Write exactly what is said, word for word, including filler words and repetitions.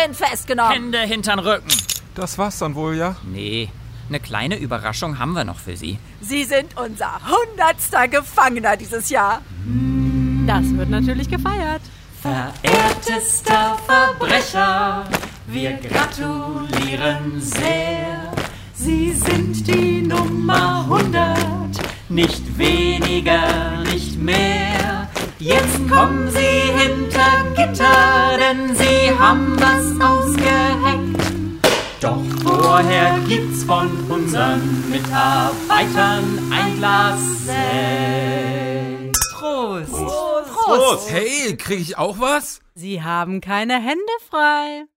sind festgenommen. Hände hintern Rücken. Das war's dann wohl, ja? Nee, eine kleine Überraschung haben wir noch für Sie. Sie sind unser hundertster Gefangener dieses Jahr. Das wird natürlich gefeiert. Verehrtester Verbrecher, wir gratulieren sehr. Sie sind die Nummer hundert, nicht weniger, nicht mehr. Jetzt kommen Sie hinter Gitter, denn Sie haben was ausgeheckt. Doch vorher gibt's von unseren Mitarbeitern ein Glas Sekt. Prost! Prost! Prost. Hey, krieg ich auch was? Sie haben keine Hände frei.